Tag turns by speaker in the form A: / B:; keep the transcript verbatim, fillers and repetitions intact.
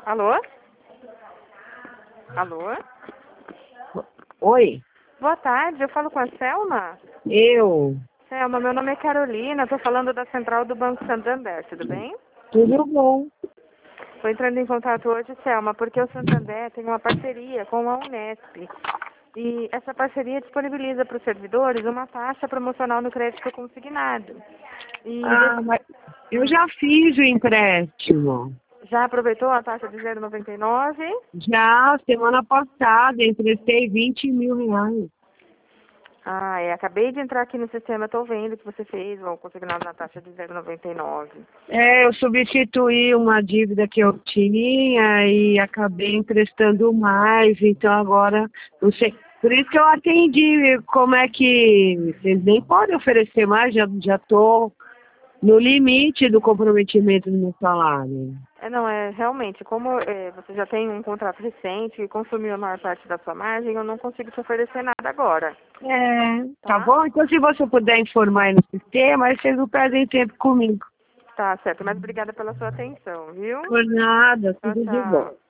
A: Alô? Alô?
B: Oi,
A: Boa tarde, eu falo com a Selma?
B: eu.
A: Selma, meu nome é Carolina, estou falando da central do Banco Santander, tudo bem?
B: Tudo bom?
A: Estou entrando em contato hoje, Selma, porque o Santander tem uma parceria com a Unesp. E essa parceria disponibiliza para os servidores uma taxa promocional no crédito consignado. E
B: Ah, mas eu já fiz o empréstimo.
A: já aproveitou a taxa de zero vírgula noventa e nove?
B: Já semana passada, emprestei vinte mil reais.
A: Ah, é. Acabei de entrar aqui no sistema, estou vendo que você fez o consignado na taxa de zero vírgula noventa e nove.
B: É, eu substituí uma dívida que eu tinha e acabei emprestando mais, então agora não sei. Por isso que eu atendi, como é que vocês nem podem oferecer mais, já já estou no limite do comprometimento do meu salário.
A: É, não, é realmente, como é, você já tem um contrato recente e consumiu a maior parte da sua margem, eu não consigo te oferecer nada agora,
B: É, tá
A: tá?
B: bom? Então se você puder informar aí no sistema, aí vocês não perdem tempo comigo.
A: Tá certo, mas obrigada pela sua atenção, viu?
B: Por nada,
A: Tchau,
B: tudo de bom.
A: tchau.